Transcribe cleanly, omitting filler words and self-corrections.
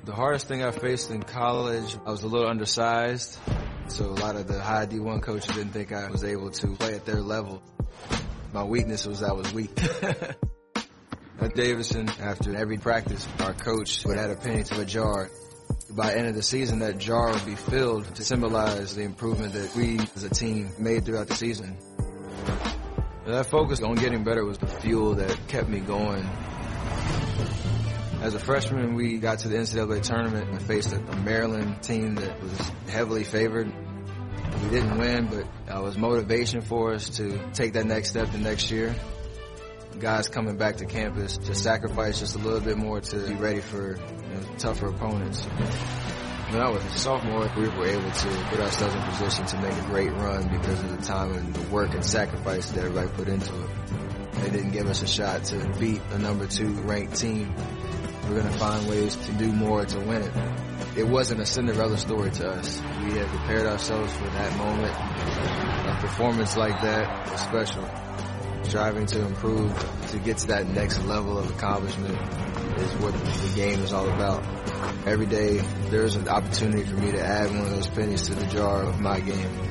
The hardest thing I faced in college, I was a little undersized, so a lot of the high D1 coaches didn't think I was able to play at their level. My weakness was I was weak. At Davidson, after every practice, our coach would add a penny to a jar. By the end of the season, that jar would be filled to symbolize the improvement that we as a team made throughout the season. That focus on getting better was the fuel that kept me going. As a freshman, we got to the NCAA tournament and faced a Maryland team that was heavily favored. We didn't win, but it was motivation for us to take that next step the next year. Guys coming back to campus to sacrifice just a little bit more to be ready for tougher opponents. When I was a sophomore, we were able to put ourselves in position to make a great run because of the time and the work and sacrifice that everybody put into it. They didn't give us a shot to beat a number 2 ranked team. We're going to find ways to do more to win it. It wasn't a Cinderella story to us. We had prepared ourselves for that moment. A performance like that was special. Striving to improve, to get to that next level of accomplishment is what the game is all about. Every day, there's an opportunity for me to add one of those pennies to the jar of my game.